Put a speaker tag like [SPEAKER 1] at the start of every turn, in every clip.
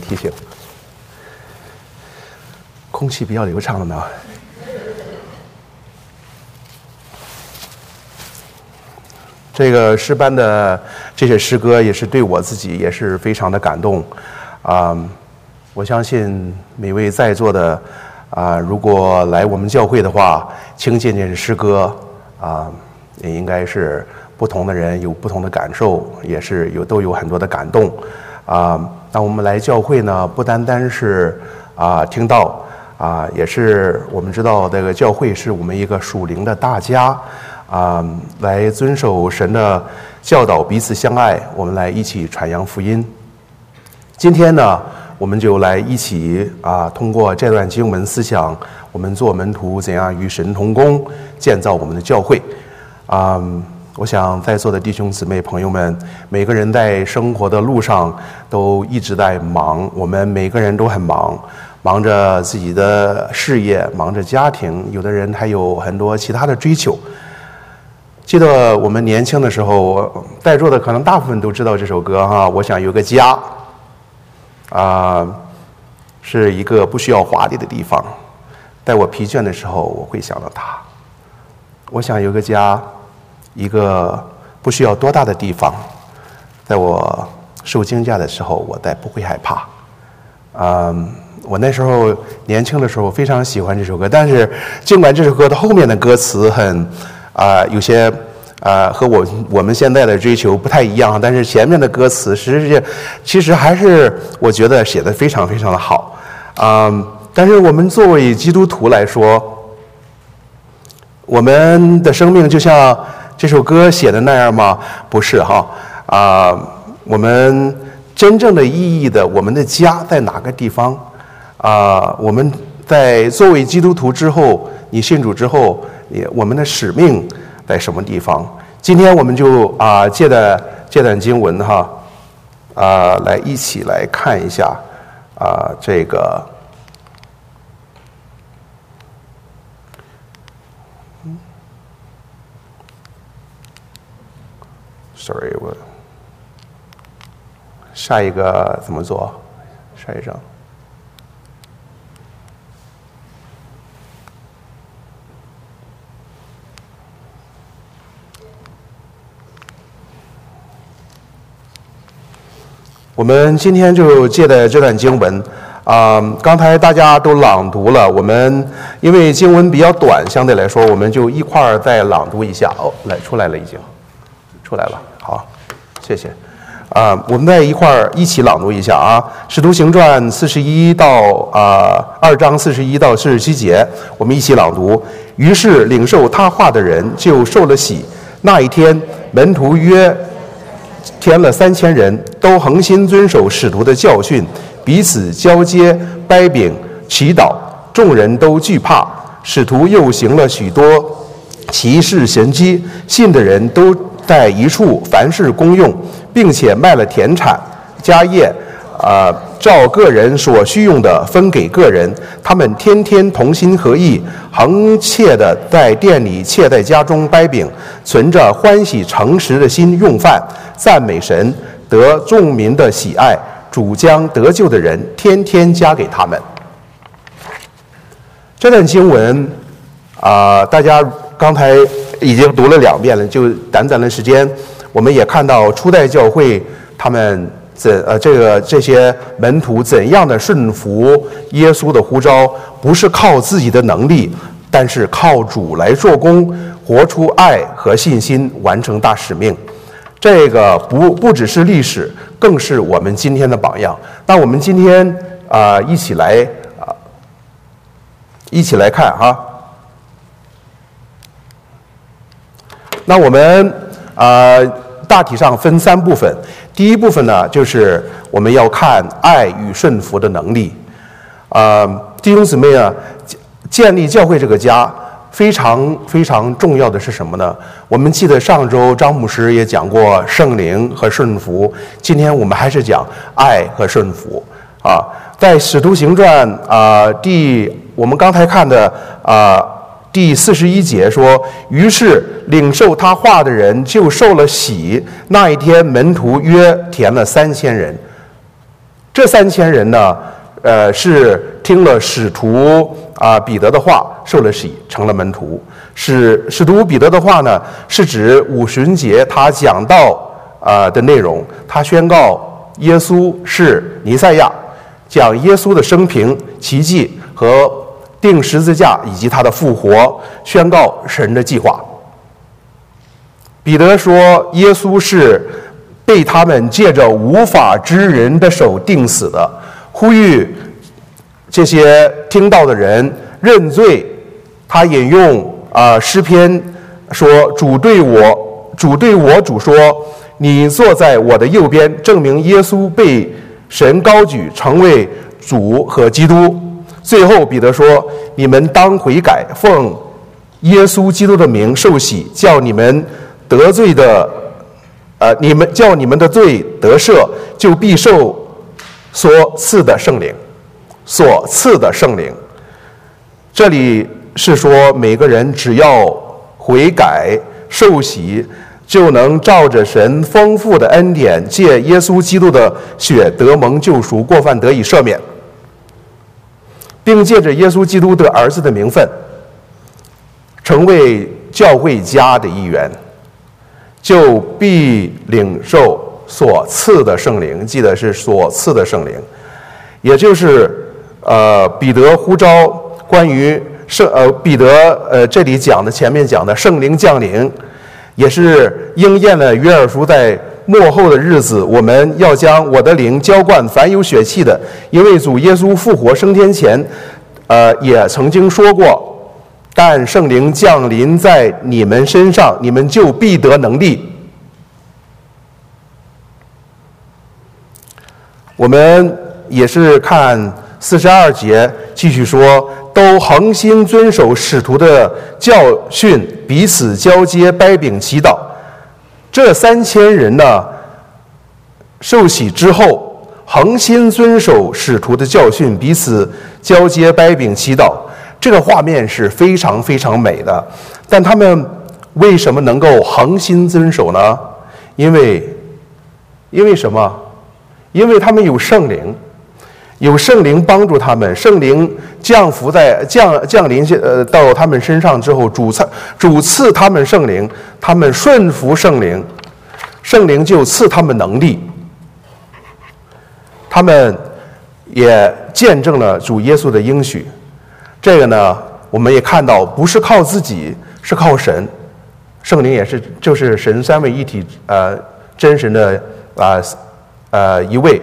[SPEAKER 1] 提醒。空气比较流畅了呢。这个诗班的这些诗歌也是对我自己也是非常的感动，我相信每位在座的如果来我们教会的话，听见这些诗歌也应该是不同的人有不同的感受，也是都有很多的感动那我们来教会呢，不单单是听到也是我们知道这个教会是我们一个属灵的大家。来遵守神的教导，彼此相爱，我们来一起传扬福音。今天呢，我们就来一起通过这段经文思想，我们做门徒怎样与神同工，建造我们的教会。我想在座的弟兄姊妹朋友们，每个人在生活的路上都一直在忙，我们每个人都很忙。忙着自己的事业，忙着家庭，有的人还有很多其他的追求。记得我们年轻的时候，在座的可能大部分都知道这首歌哈。我想有个家，是一个不需要华丽的地方。在我疲倦的时候，我会想到它。我想有个家，一个不需要多大的地方。在我受惊吓的时候，我不会害怕。我那时候年轻的时候非常喜欢这首歌，但是尽管这首歌的后面的歌词很。有些和我们现在的追求不太一样，但是前面的歌词其实还是我觉得写得非常非常的好。但是我们作为基督徒来说，我们的生命就像这首歌写的那样吗？不是哈。我们真正的意义的，我们的家在哪个地方？我们在作为基督徒之后，你信主之后。我们的使命在什么地方？今天我们就借的这段经文哈，来一起来看一下这个，sorry， 我下一个怎么做？下一张。我们今天就借的这段经文，刚才大家都朗读了。我们因为经文比较短，相对来说，我们就一块儿再朗读一下。出来了，已经出来了。好，谢谢。我们再一起朗读一下啊，《使徒行传》41到2章41到47节，我们一起朗读。于是领受他话的人就受了洗。那一天，门徒约填了3000人，都恒心遵守使徒的教训，彼此交接、掰饼、祈祷，众人都惧怕。使徒又行了许多奇事神迹，信的人都在一处，凡事公用，并且卖了田产、家业，照个人所需用的分给个人。他们天天同心合意，恒切的在店里，切在家中掰饼，存着欢喜诚实的心用饭，赞美神，得众民的喜爱。主将得救的人天天加给他们。这段经文大家刚才已经读了2遍了，就短短的时间，我们也看到初代教会他们这些门徒怎样的顺服耶稣的呼召，不是靠自己的能力，但是靠主来做工，活出爱和信心，完成大使命。这个不只是历史，更是我们今天的榜样。那我们今天一起来看哈。那我们大体上分3部分。第一部分呢，就是我们要看爱与顺服的能力。弟兄姊妹啊，建立教会这个家非常非常重要的是什么呢？我们记得上周张牧师也讲过圣灵和顺服，今天我们还是讲爱和顺服在使徒行传我们刚才看的第41节说，于是领受他话的人就受了洗。那一天，门徒约填了3000人。 这3000人呢，是听了使徒彼得的话，受了洗，成了门徒。使徒彼得的话呢，是指五旬节他讲道的内容，他宣告耶稣是弥赛亚，讲耶稣的生平、奇迹和钉十字架以及他的复活，宣告神的计划。彼得说，耶稣是被他们借着无法之人的手钉死的，呼吁这些听到的人认罪。他引用诗篇说，主对我说，你坐在我的右边，证明耶稣被神高举成为主和基督。最后彼得说，你们当悔改，奉耶稣基督的名受洗，叫你们得罪的叫你们的罪得赦，就必受所赐的圣灵。所赐的圣灵，这里是说每个人只要悔改受洗，就能照着神丰富的恩典，借耶稣基督的血得蒙救赎，过犯得以赦免，并借着耶稣基督的儿子的名分，成为教会家的一员，就必领受所赐的圣灵。记得是所赐的圣灵，也就是彼得呼召关于彼得这里讲的前面讲的圣灵降临，也是应验了约珥书在末后的日子，我们要将我的灵浇灌凡有血气的，因为主耶稣复活升天前也曾经说过，但圣灵降临在你们身上，你们就必得能力。我们也是看42节继续说，都恒心遵守使徒的教训，彼此交接，掰饼祈祷。这3000人呢，受洗之后恒心遵守使徒的教训，彼此交接，掰饼祈祷。这个画面是非常非常美的。但他们为什么能够恒心遵守呢？因为什么？因为他们有圣灵，有圣灵帮助他们，圣灵降临到他们身上之后，主赐他们圣灵，他们顺服圣灵，圣灵就赐他们能力。他们也见证了主耶稣的应许。这个呢，我们也看到，不是靠自己，是靠神。圣灵也是，就是神三位一体真神的一位，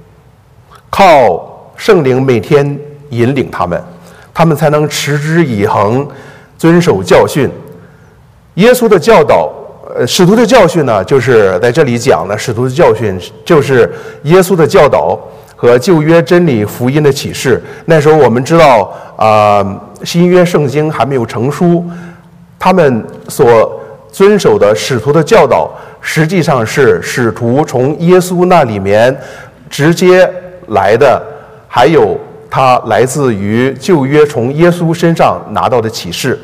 [SPEAKER 1] 靠圣灵每天引领他们，他们才能持之以恒，遵守教训。耶稣的教导，使徒的教训呢，就是在这里讲的使徒的教训，就是耶稣的教导和旧约真理福音的启示。那时候我们知道新约圣经还没有成书，他们所遵守的使徒的教导，实际上是使徒从耶稣那里面直接来的，还有他来自于旧约从耶稣身上拿到的启示。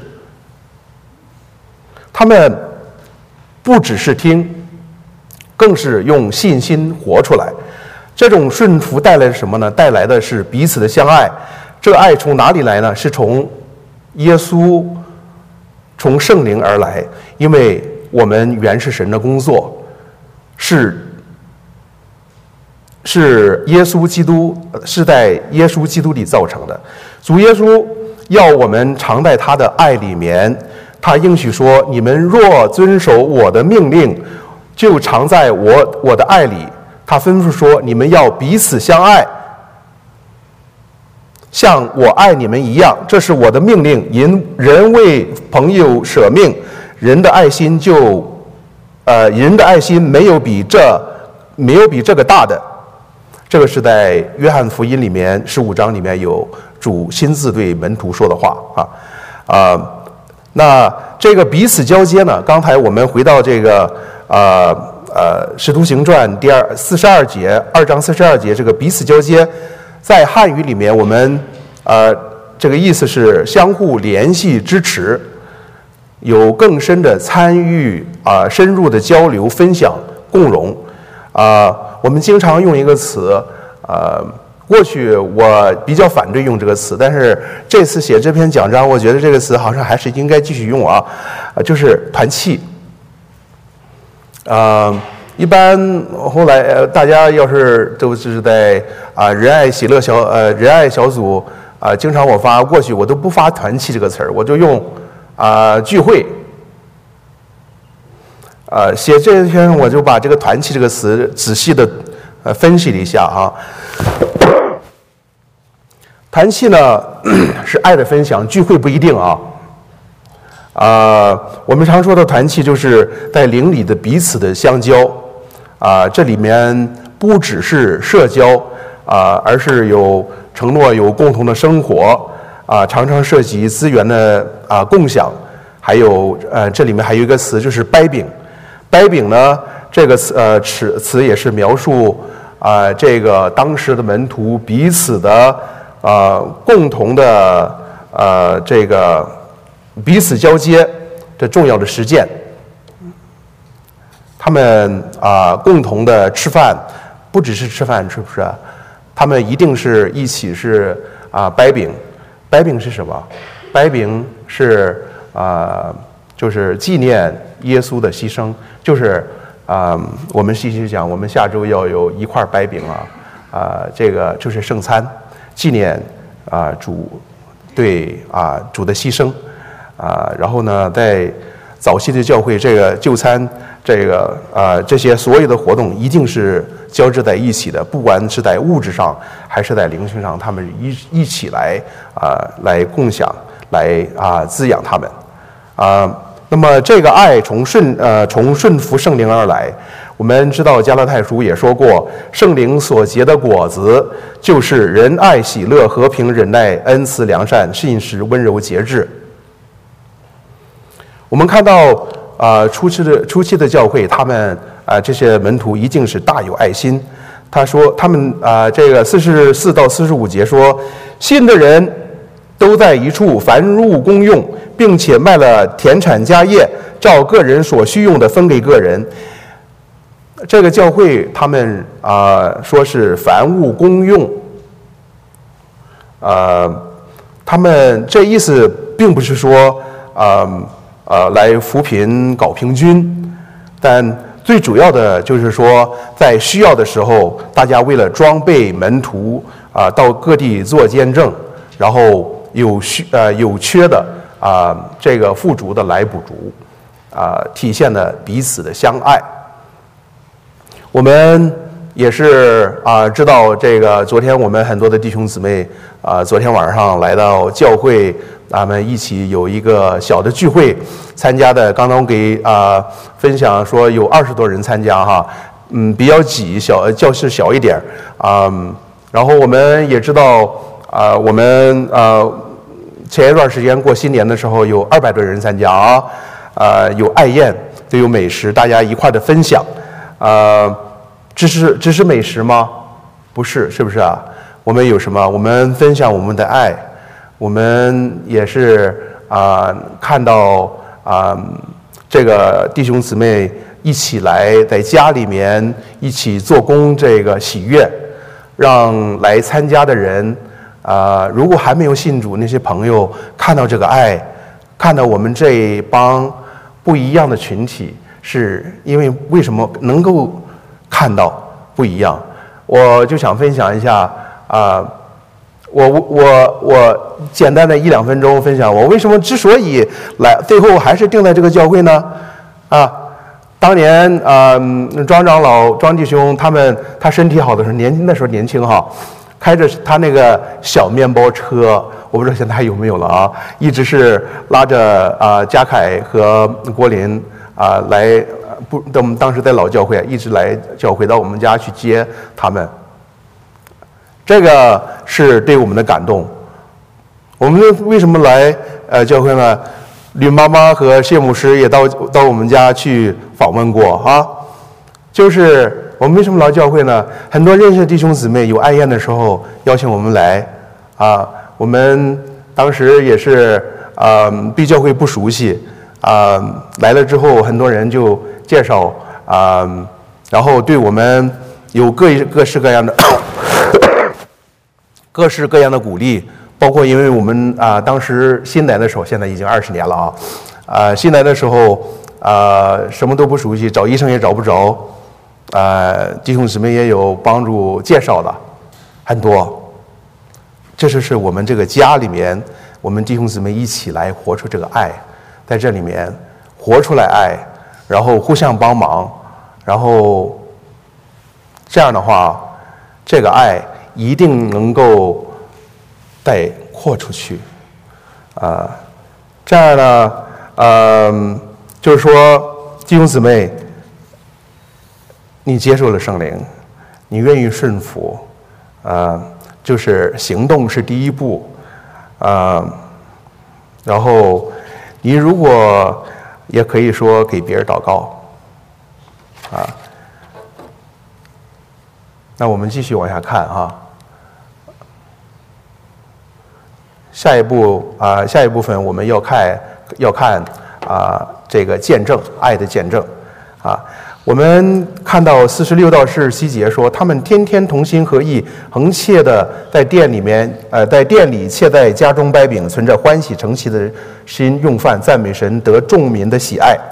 [SPEAKER 1] 他们不只是听，更是用信心活出来。这种顺服带来什么呢？带来的是彼此的相爱。这个爱从哪里来呢？是从耶稣，从圣灵而来。因为我们原是神的工作，是耶稣基督，是在耶稣基督里造成的。主耶稣要我们常在他的爱里面，他应许说，你们若遵守我的命令，就常在我的爱里。他吩咐说，你们要彼此相爱，像我爱你们一样，这是我的命令。人为朋友舍命，人的爱心没有比这个大的。这个是在约翰福音里面15章里面有主亲自对门徒说的话那这个彼此交接呢？刚才我们回到这个使徒行传第42节，2章42节，这个彼此交接，在汉语里面我们这个意思是相互联系支持，有更深的参与深入的交流分享共荣我们经常用一个词过去我比较反对用这个词，但是这次写这篇讲章，我觉得这个词好像还是应该继续用啊，就是团契。一般后来大家要是都是在仁爱喜乐仁爱小组经常我发，过去我都不发团契这个词儿，我就用聚会。写这篇我就把这个团契这个词仔细的分析了一下啊。团契呢是爱的分享，聚会不一定啊。我们常说的团契就是在灵里的彼此的相交这里面不只是社交而是有承诺、有共同的生活常常涉及资源的共享，还有这里面还有一个词就是掰饼。掰饼呢，这个词也是描述这个当时的门徒彼此的共同的这个彼此交接的重要的实践。他们共同的吃饭，不只是吃饭，是不是？他们一定是一起是掰饼。掰饼是什么？掰饼是就是纪念耶稣的牺牲，就是我们细细讲，我们下周要有一块掰饼这个就是圣餐，纪念主对主的牺牲然后呢，在早期的教会，这个就餐，这些所有的活动一定是交织在一起的，不管是在物质上还是在灵性上，他们一起来来共享，来滋养他们那么这个爱从顺服圣灵而来。我们知道加拉太书也说过，圣灵所结的果子就是仁爱、喜乐、和平、忍耐、恩慈、良善、信实、温柔、节制。我们看到初期的教会，他们这些门徒一定是大有爱心。他说他们这个44到45节说，信的人都在一处，凡入公用，并且卖了田产家业，照个人所需用的分给个人。这个教会他们说是凡物公用他们这意思并不是说来扶贫搞平均，但最主要的就是说，在需要的时候，大家为了装备门徒到各地做见证，然后有缺的这个富足的来补足体现了彼此的相爱。我们也是知道这个，昨天我们很多的弟兄姊妹昨天晚上来到教会，咱们一起有一个小的聚会，参加的刚刚给分享说有20多人参加哈，比较挤，教室小一点然后我们也知道我们前一段时间过新年的时候有200多人参加有爱宴，都有美食，大家一块的分享只是美食吗？不是，是不是我们有什么？我们分享我们的爱，我们也是看到这个弟兄姊妹一起来在家里面一起做工，这个喜悦，让来参加的人如果还没有信主，那些朋友看到这个爱，看到我们这一帮不一样的群体，是因为为什么能够看到不一样？我就想分享一下我简单的1-2分钟分享，我为什么之所以来，最后还是定在这个教会呢？当年庄长老、庄弟兄他身体好的时候，那时候年轻开着他那个小面包车，我不知道现在还有没有了一直是拉着嘉凯和郭林来我们当时在老教会一直来教会到我们家去接他们，这个是对我们的感动。我们为什么来教会呢？吕妈妈和谢牧师也到我们家去访问过就是我们为什么来教会呢？很多认识的弟兄姊妹有爱宴的时候邀请我们来我们当时也是对教会不熟悉来了之后很多人就介绍然后对我们有各式各样的各式各样的鼓励，包括因为我们当时新来的时候，现在已经20年了新来的时候什么都不熟悉，找医生也找不着，弟兄姊妹也有帮助介绍的很多。这就是我们这个家里面，我们弟兄姊妹一起来活出这个爱，在这里面活出来爱，然后互相帮忙，然后这样的话，这个爱一定能够带扩出去这样呢就是说弟兄姊妹，你接受了圣灵，你愿意顺服就是行动是第一步然后你如果也可以说给别人祷告那我们继续往下看下一部分我们要看这个见证，爱的见证我们看到46到47节说，他们天天同心合意，恒切的在店里且在家中掰饼，存着欢喜诚祈的心用饭，赞美神，得众民的喜爱。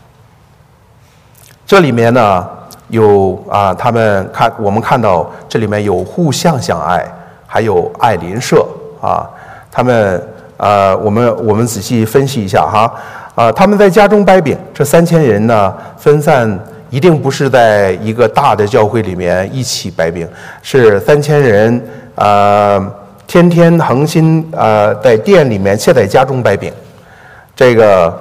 [SPEAKER 1] 这里面呢有我们看到这里面有互相相爱，还有爱邻舍他们我们仔细分析一下他们在家中掰饼，这3000人呢分散，一定不是在一个大的教会里面一起掰饼，是3000人天天恒心在店里面且在家中掰饼，这个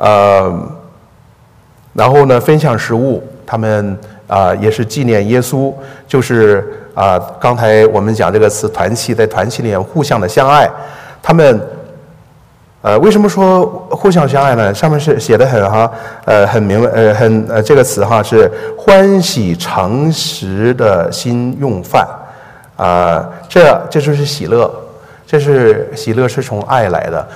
[SPEAKER 1] 然后呢分享食物，他们也是纪念耶稣，就是刚才我们讲这个词团契，在团契里面互相的相爱。他们为什么说互相相爱呢？上面是写的很明白这个词是欢喜诚实的心用饭这就是喜乐，喜乐是从爱来的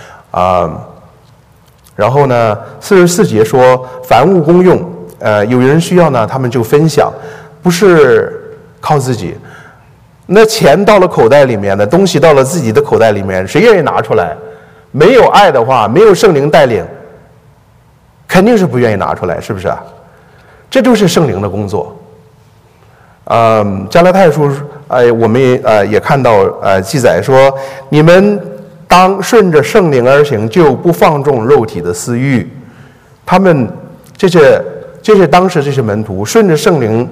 [SPEAKER 1] 然后呢44节说凡物公用有人需要呢他们就分享，不是靠自己。那钱到了口袋里面的东西到了自己的口袋里面，谁愿意拿出来？没有爱的话，没有圣灵带领，肯定是不愿意拿出来，是不是这就是圣灵的工作加拉太书我们也看到记载说，你们当顺着圣灵而行，就不放纵肉体的私欲。他们这是当时这些门徒顺着圣灵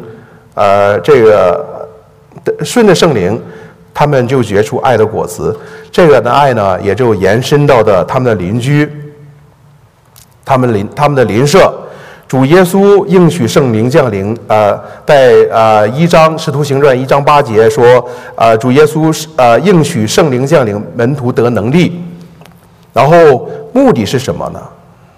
[SPEAKER 1] 顺着圣灵，他们就结出爱的果子。这个的爱呢，也就延伸到的他们的邻居，他们的邻舍。主耶稣应许圣灵降临，在使徒行传1章8节说，主耶稣应许圣灵降临，门徒得能力。然后目的是什么呢？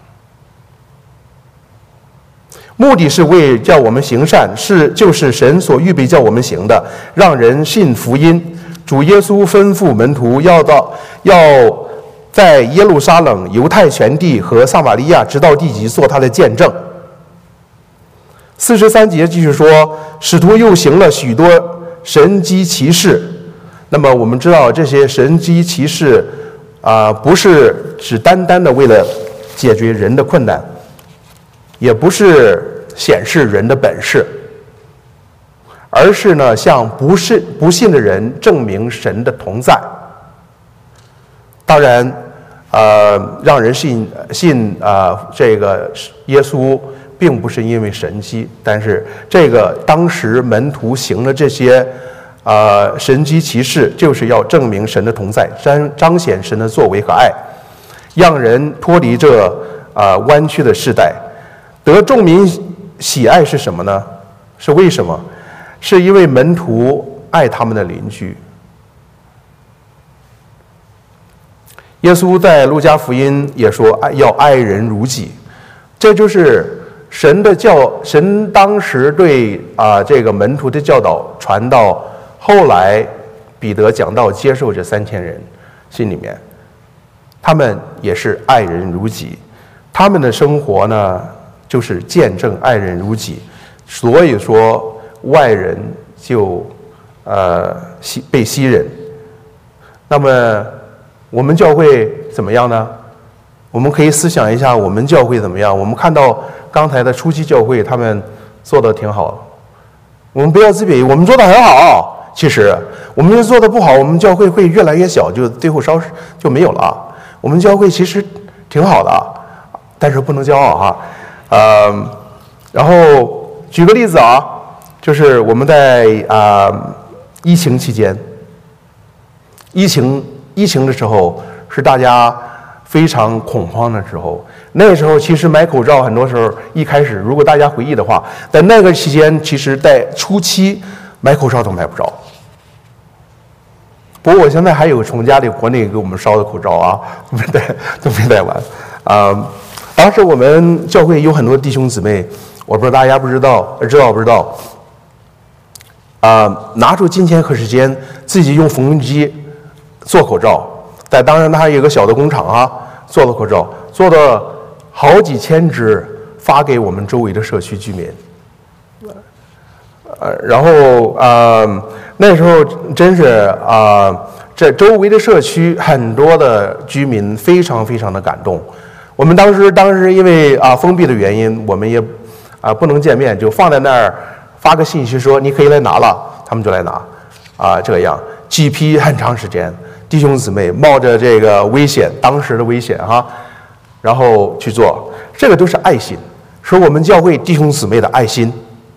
[SPEAKER 1] 目的是为叫我们行善，就是神所预备叫我们行的，让人信福音。主耶稣吩咐门徒要在耶路撒冷、犹太全地和撒玛利亚直到地极做他的见证。43节继续说，使徒又行了许多神迹奇事。那么我们知道这些神迹奇事不是只单单的为了解决人的困难，也不是显示人的本事，而是呢向不信的人证明神的同在。当然让人信这个耶稣并不是因为神迹，但是这个当时门徒行了这些神迹奇事，就是要证明神的同在，彰显神的作为和爱，让人脱离这弯曲的世代。得众民喜爱是什么呢？是为什么？是因为门徒爱他们的邻居。耶稣在路加福音也说要爱人如己，这就是神当时对这个门徒的教导传到后来彼得讲道接受这3000人心里面，他们也是爱人如己，他们的生活呢就是见证爱人如己，所以说外人就被吸引那么我们教会怎么样呢？我们可以思想一下我们教会怎么样。我们看到刚才的初期教会他们做的挺好，我们不要自比，我们做的很好。其实我们做的不好，我们教会会越来越小，就最后就没有了。我们教会其实挺好的，但是不能骄傲哈。然后举个例子啊，就是我们在疫情期间，疫情的时候是大家非常恐慌的时候。那个时候其实买口罩，很多时候一开始如果大家回忆的话，在那个期间，其实在初期买口罩都买不着。不过我现在还有从家里国内给我们捎的口罩啊，都没带完。当时我们教会有很多弟兄姊妹，我不知道大家知道不知道？拿出金钱和时间，自己用缝纫机做口罩。当然，他还有一个小的工厂啊，做的口罩，做了好几千只，发给我们周围的社区居民。然后那时候真是这周围的社区很多的居民非常非常的感动。我们当时因为封闭的原因，我们也不能见面，就放在那儿发个信息说你可以来拿了，他们就来拿这样几批很长时间，弟兄姊妹冒着这个危险，当时的危险哈，然后去做，这个都是爱心，是我们教会弟兄姊妹的爱心。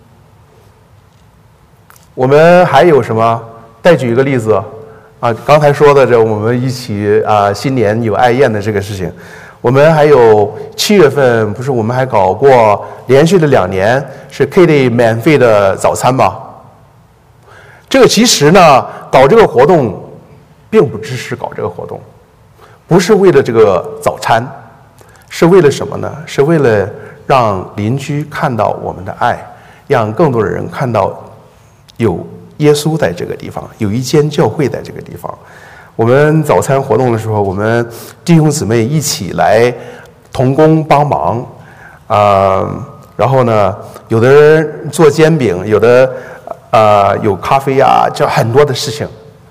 [SPEAKER 1] 我们还有什么？再举一个例子刚才说的我们一起新年有爱宴的这个事情，我们还有7月份不是我们还搞过连续的2年是 Kitty 免费的早餐吗？这个其实呢，搞这个活动并不支持搞这个活动，不是为了这个早餐，是为了什么呢？是为了让邻居看到我们的爱，让更多的人看到有耶稣在这个地方，有一间教会在这个地方。我们早餐活动的时候，我们弟兄姊妹一起来同工帮忙，然后呢，有的人做煎饼，有的有咖啡啊，这很多的事情。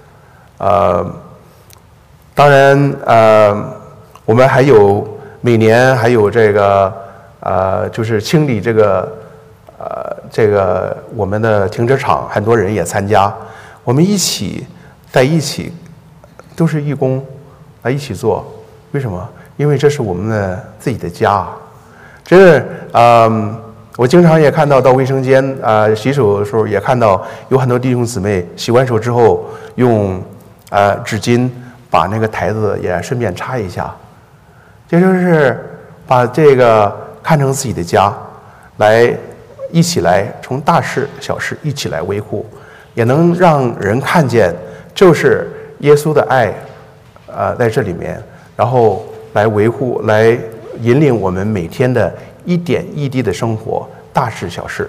[SPEAKER 1] 当然我们还有每年还有这个就是清理这个我们的停车场，很多人也参加，我们在一起都是义工来一起做。为什么？因为这是我们的自己的家。真是我经常也看到卫生间洗手的时候，也看到有很多弟兄姊妹洗完手之后用纸巾把那个台子也顺便擦一下，这就是把这个看成自己的家，来一起来从大事小事一起来维护，也能让人看见就是耶稣的爱在这里面，然后来维护，来引领我们每天的一点一滴的生活，大事小事。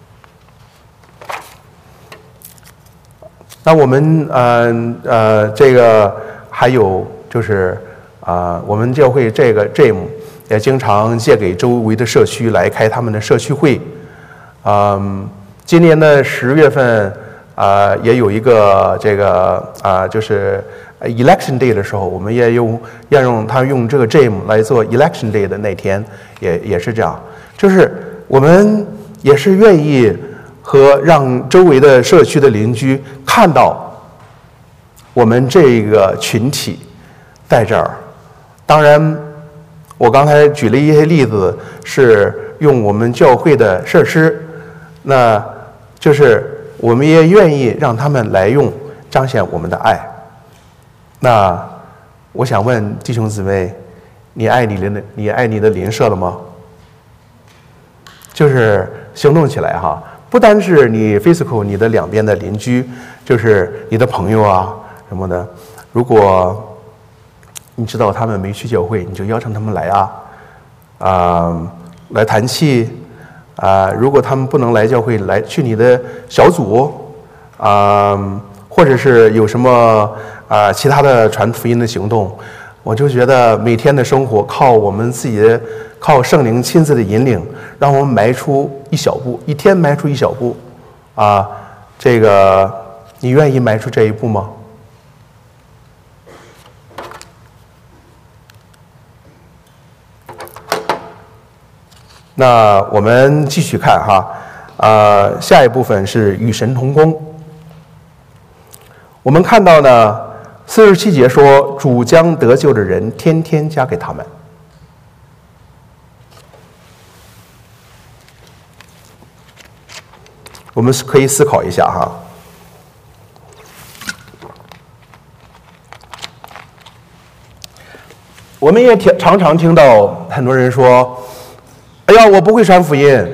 [SPEAKER 1] 那我们这个还有就是我们教会这个 Jim 也经常借给周围的社区来开他们的社区会。今年的10月份也有一个这个就是 Election Day 的时候，我们也用这个 Jim 来做 Election Day 的那天，也是这样，就是我们也是愿意和让周围的社区的邻居看到我们这个群体在这儿。当然我刚才举了一些例子是用我们教会的设施，那就是我们也愿意让他们来用，彰显我们的爱。那我想问弟兄姊妹，你爱你的邻舍了吗？就是行动起来哈，不单是你 physical 你的两边的邻居，就是你的朋友啊什么的。如果你知道他们没去教会，你就邀请他们来来团契如果他们不能来教会，来去你的小组或者是有什么其他的传福音的行动。我就觉得每天的生活靠我们自己的，靠圣灵亲自的引领，让我们迈出一小步，一天迈出一小步这个你愿意迈出这一步吗？ 那我们继续看哈，下一部分是与神同工。我们看到呢，47节说，主将得救的人天天加给他们。我们可以思考一下哈。我们也常常听到很多人说：“哎呀，我不会传福音。”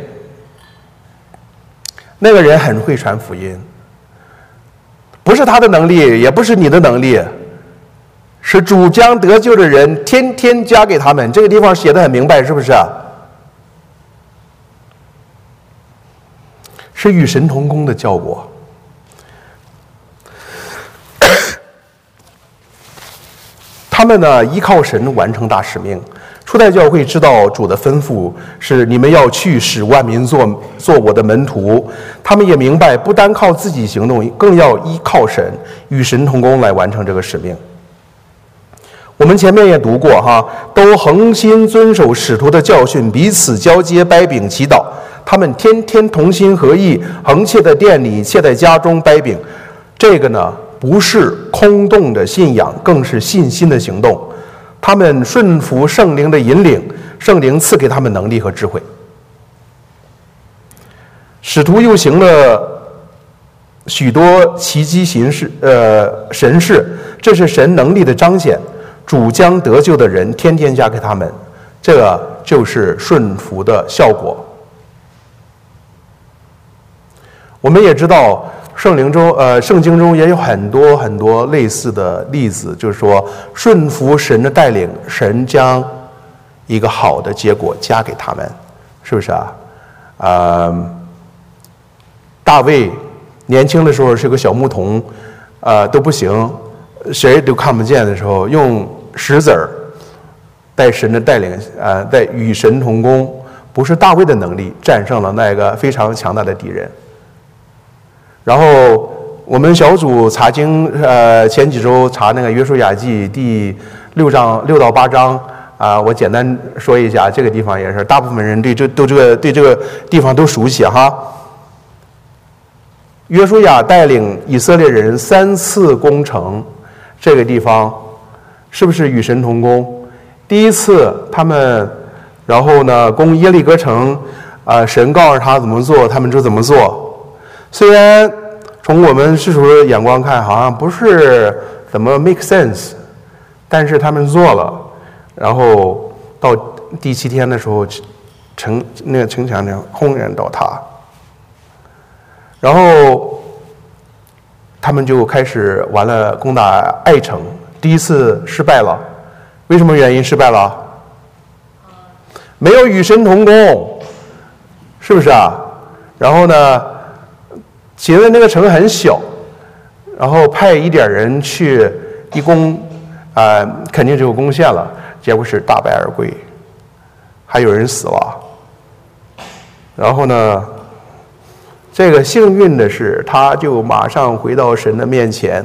[SPEAKER 1] 那个人很会传福音，不是他的能力，也不是你的能力，是主将得救的人天天加给他们。这个地方写得很明白，是不是？是与神同工的效果。他们呢，依靠神完成大使命。初代教会知道主的吩咐是你们要去使万民做我的门徒。他们也明白，不单靠自己行动，更要依靠神，与神同工来完成这个使命。我们前面也读过哈，都恒心遵守使徒的教训，彼此交接、掰饼、祈祷。他们天天同心合意，恒切在店里，切在家中掰饼。这个呢，不是空洞的信仰，更是信心的行动。他们顺服圣灵的引领，圣灵赐给他们能力和智慧。使徒又行了许多奇迹神事，这是神能力的彰显。主将得救的人天天加给他们，这个就是顺服的效果。我们也知道圣经中也有很多很多类似的例子，就是说顺服神的带领，神将一个好的结果加给他们，是不是啊？大卫年轻的时候是个小牧童，都不行，谁都看不见的时候，用石子儿带神的带领，带与神同工，不是大卫的能力战胜了那个非常强大的敌人。然后我们小组查经，前几周查那个约书亚记第6到8章我简单说一下，这个地方也是大部分人对这个地方都熟悉哈。约书亚带领以色列人3次攻城，这个地方是不是与神同工？第一次他们，然后呢攻耶利哥城，神告诉他怎么做，他们就怎么做。虽然从我们世俗的眼光看，好像不是怎么 make sense， 但是他们做了。然后到第7天的时候，那个城墙轰然倒塌。然后他们就开始完了攻打爱城，第一次失败了。为什么原因失败了？没有与神同工，是不是啊？然后呢，觉得那个城很小，然后派一点人去一攻，肯定就有攻陷了，结果是大败而归，还有人死了。然后呢，这个幸运的是，他就马上回到神的面前，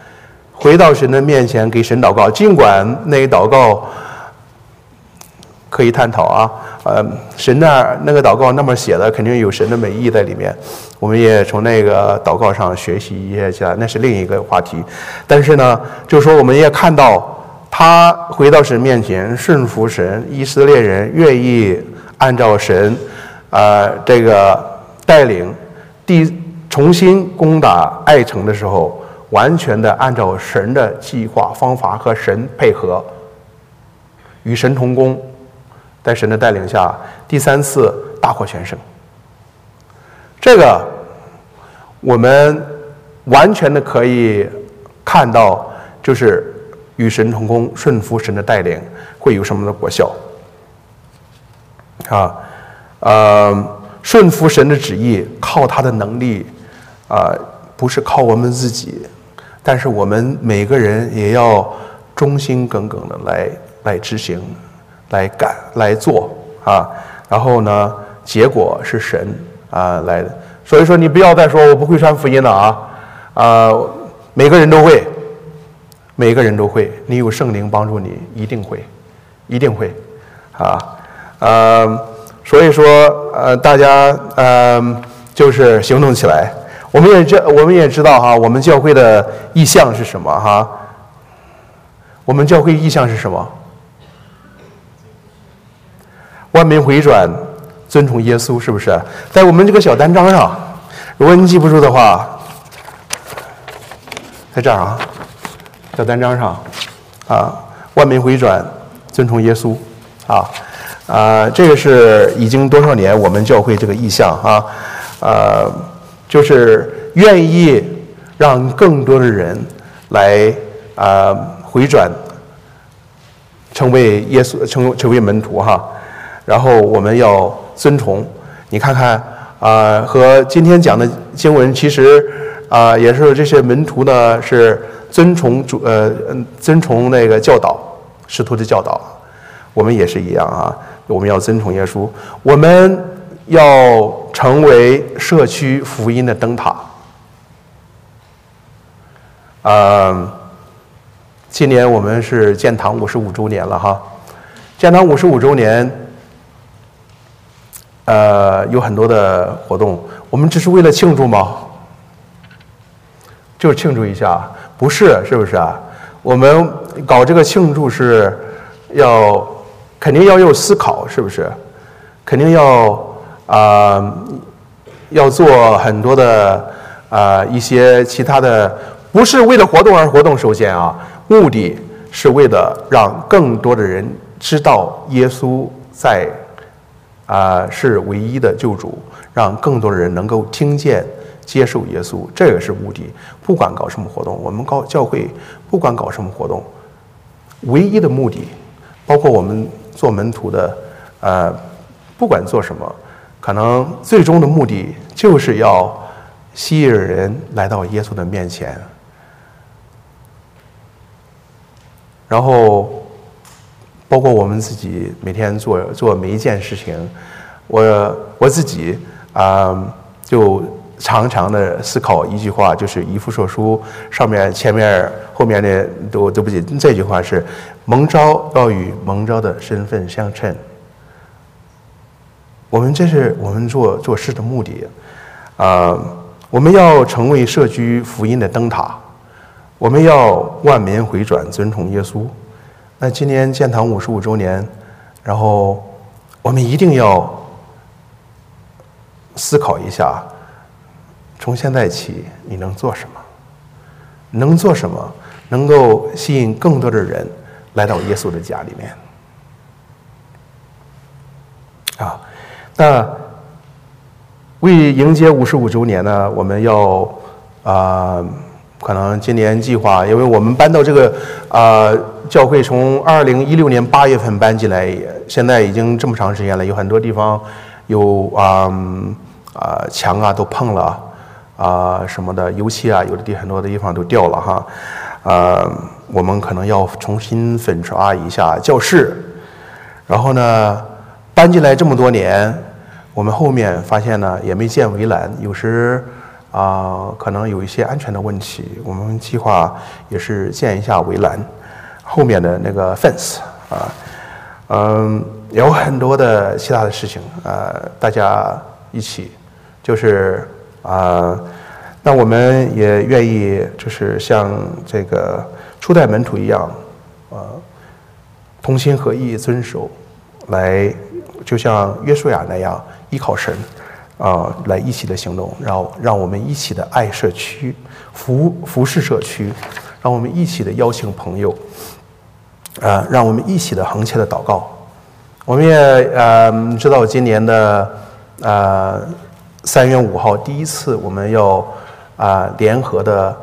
[SPEAKER 1] 给神祷告。尽管那个祷告可以探讨神那个祷告那么写的，肯定有神的美意在里面。我们也从那个祷告上学习一下，那是另一个话题。但是呢，就是说我们也看到他回到神面前，顺服神，以色列人愿意按照神这个带领，重新攻打爱城的时候，完全的按照神的计划方法和神配合，与神同工，在神的带领下，第3次大获全胜。这个我们完全的可以看到，就是与神同工，顺服神的带领会有什么的果效顺服神的旨意，靠他的能力不是靠我们自己，但是我们每个人也要忠心耿耿的来执行，来干，来做然后呢，结果是神来的。所以说你不要再说我不会传福音了每个人都会，你有圣灵帮助你，一定会所以说大家就是行动起来。我们也知道哈，我们教会的意向是什么哈？我们教会意向是什么？万民回转，尊崇耶稣，是不是？在我们这个小单张上，如果你记不住的话，在这儿啊，小单张上万民回转，尊崇耶稣这个是已经多少年我们教会这个意向就是愿意让更多的人来回转，成为耶稣，成为门徒哈。然后我们要尊崇，你看看和今天讲的经文其实也是这些门徒呢是尊崇那个教导，使徒的教导。我们也是一样我们要尊崇耶稣，我们要成为社区福音的灯塔。今年我们是建堂55周年了哈，建堂55周年，有很多的活动，我们只是为了庆祝吗？就是庆祝一下，不是，是不是我们搞这个庆祝是肯定要有思考，是不是？肯定要做很多的一些其他的，不是为了活动而活动。首先目的是为了让更多的人知道耶稣是唯一的救主，让更多的人能够听见、接受耶稣，这个是目的。不管搞什么活动，我们教会不管搞什么活动，唯一的目的，包括我们做门徒的，不管做什么，可能最终的目的就是要吸引人来到耶稣的面前。然后包括我们自己每天做每一件事情，我自己就常常的思考一句话，就是以弗所书上面前面后面的都不记，这句话是蒙召要与蒙召的身份相称。这是我们做事的目的我们要成为社区福音的灯塔，我们要万民回转，尊崇耶稣。那今年建堂55周年，然后我们一定要思考一下，从现在起你能做什么？能做什么能够吸引更多的人来到耶稣的家里面那为迎接55周年呢，我们要可能今年计划，因为我们搬到这个教会从2016年8月份搬进来，现在已经这么长时间了，有很多地方有墙都碰了什么的，油漆有的很多的地方都掉了哈我们可能要重新粉刷一下教室，然后呢搬进来这么多年，我们后面发现呢也没建围栏，有时可能有一些安全的问题，我们计划也是建一下围栏，后面的那个 fence 有很多的其他的事情大家一起就是那我们也愿意就是像这个初代门徒一样同心合意遵守，来就像约书亚那样依靠神来一起的行动，让我们一起的爱社区，服侍社区，让我们一起的邀请朋友让我们一起的恒切的祷告。我们也知道今年的3月5号第一次我们要联合的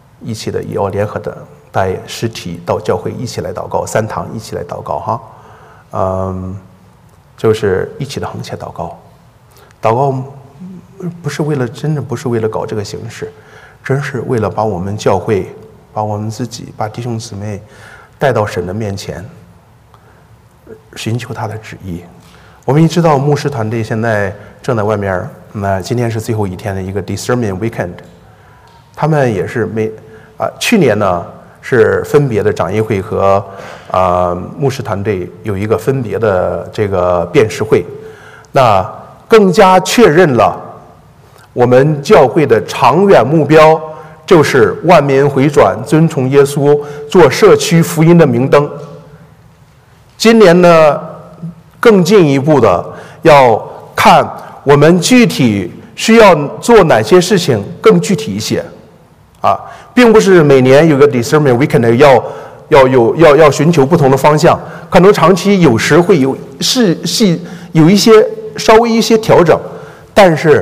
[SPEAKER 1] 带实体到教会一起来祷告，3堂一起来祷告哈就是一起的恒切祷告。祷告真的不是为了搞这个形式，真是为了把我们教会，把我们自己，把弟兄姊妹带到神的面前，寻求他的旨意。我们也知道牧师团队现在正在外面，今天是最后一天的一个 discernment weekend， 他们也是去年呢是分别的长业会和牧师团队有一个分别的这个辨识会。 那更加确认了我们教会的长远目标，就是万民回转，遵从耶稣，做社区福音的明灯。今年呢，更进一步的要看我们具体需要做哪些事情，更具体一些并不是每年有个 discernment weekend 要寻求不同的方向，可能长期有时会有一些稍微一些调整，但是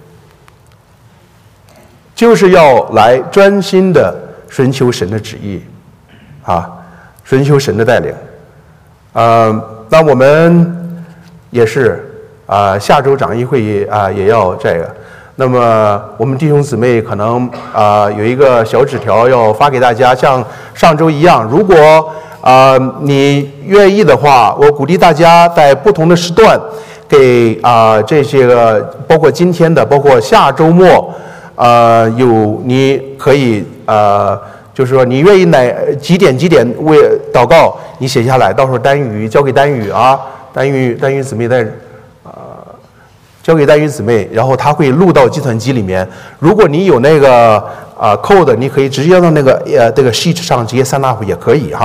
[SPEAKER 1] 就是要来专心的寻求神的旨意寻求神的带领。那我们也是下周长议会议也要这个。那么我们弟兄姊妹可能有一个小纸条要发给大家，像上周一样，如果你愿意的话，我鼓励大家在不同的时段给这些个，包括今天的，包括下周末你可以就是说你愿意几点为祷告，你写下来，到时候单语交给单语单语姊妹在交给单语姊妹，然后他会录到计算机里面。如果你有那个code， 你可以直接到那个这个 sheet 上直接sign up也可以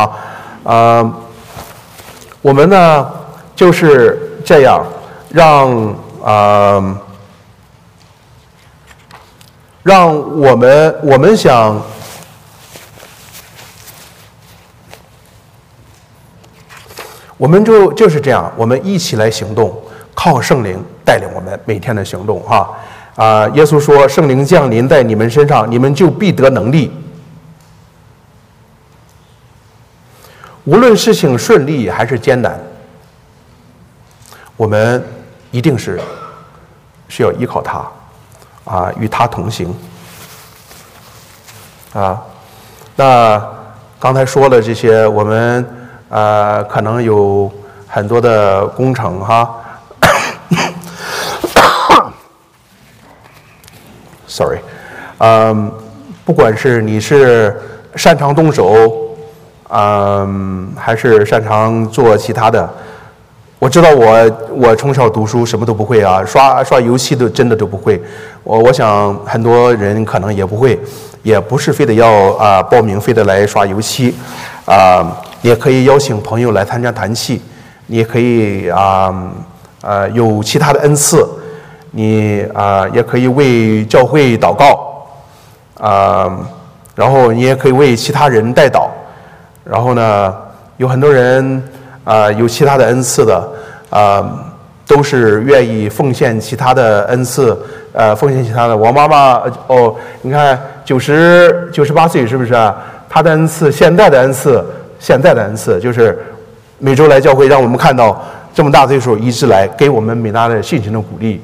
[SPEAKER 1] 我们呢就是这样让我们想就是这样，我们一起来行动，靠圣灵带领我们每天的行动耶稣说，圣灵降临在你们身上，你们就必得能力。无论事情顺利还是艰难，我们一定是需要依靠他与他同行那刚才说了这些，我们可能有很多的工程sorry， 不管是你是擅长动手，还是擅长做其他的，我知道我从小读书什么都不会刷游戏真的都不会。我想很多人可能也不会，也不是非得要报名非得来刷游戏也可以邀请朋友来参加团契，你也可以有其他的恩赐，你也可以为教会祷告然后你也可以为其他人代祷。然后呢，有很多人有其他的恩赐的都是愿意奉献其他的恩赐奉献其他的。我妈妈你看98岁是不是她的恩赐，现在的恩赐就是每周来教会，让我们看到这么大岁数一直来，给我们美大的信心的鼓励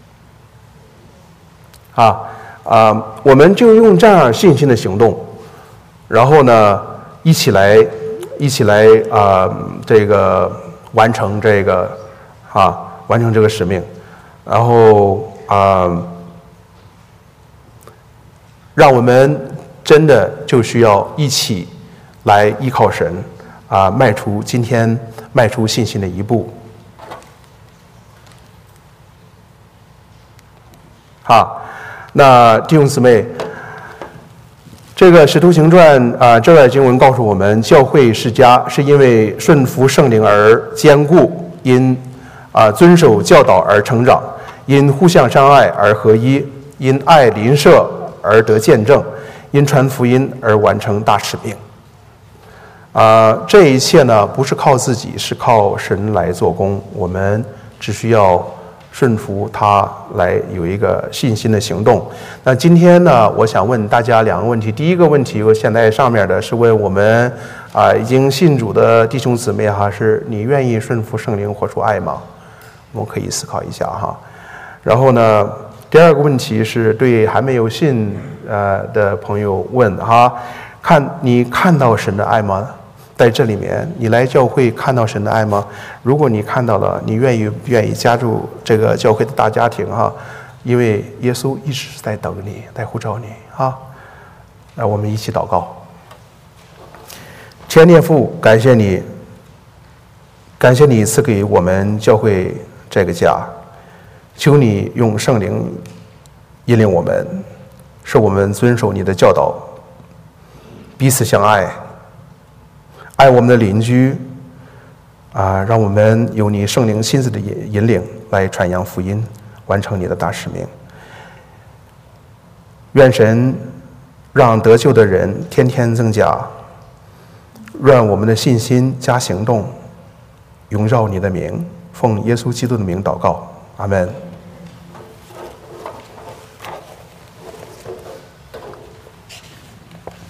[SPEAKER 1] 我们就用这样信心的行动，然后呢一起来这个完成这个使命，然后让我们真的就需要一起来依靠神今天迈出信心的一步那弟兄姊妹，这个《使徒行传》这段经文告诉我们，教会世家是因为顺服圣灵而坚固，因遵守教导而成长，因互相相爱而合一，因爱邻舍而得见证，因传福音而完成大使命。这一切呢，不是靠自己，是靠神来做工。我们只需要顺服他，来有一个信心的行动。那今天呢，我想问大家两个问题。第一个问题，我现在上面的是问我们已经信主的弟兄姊妹是你愿意顺服圣灵，活出爱吗？我们可以思考一下然后呢，第二个问题是对还没有信的朋友问你看到神的爱吗？在这里面，你来教会看到神的爱吗？如果你看到了，你愿意加入这个教会的大家庭因为耶稣一直在等你，在呼召你让我们一起祷告。天父父，感谢你赐给我们教会这个家， 求你用圣灵引领我们，使我们遵守你的教导，彼此相爱，爱我们的邻居让我们有你圣灵亲自的引领来传扬福音，完成你的大使命。愿神让得救的人天天增加，愿我们的信心加行动，荣耀你的名，奉耶稣基督的名祷告，阿们。